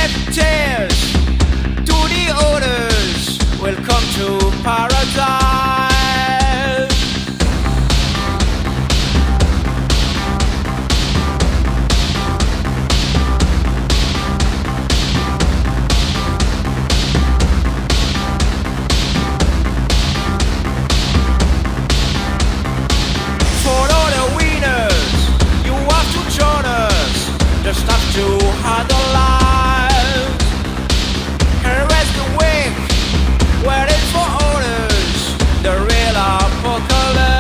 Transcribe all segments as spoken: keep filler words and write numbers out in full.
shed tears to the others. Welcome to paradise. For all the winners, you have to join us. Just have to handle life. Caress the weak, waiting for orders. The real apocalypse.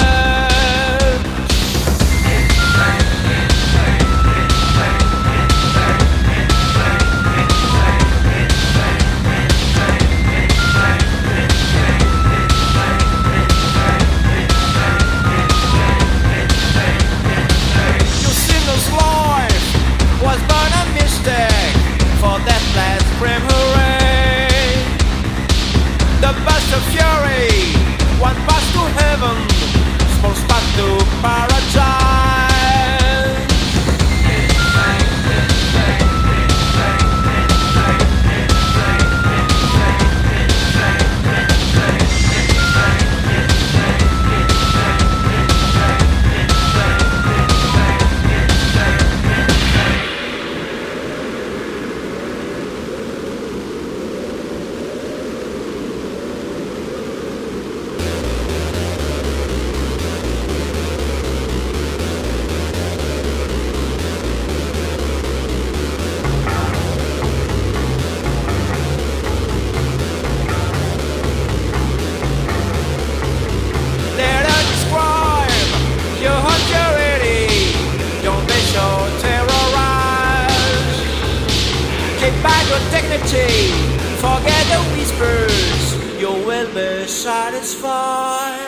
Your sinner's life was but a mistake. For that last grim hooray, the burst of fury, one pass to heaven, small spark to paradise. Let us describe your security. Don't be so terrorized. Keep back your dignity. Forget the whispers. You will be satisfied.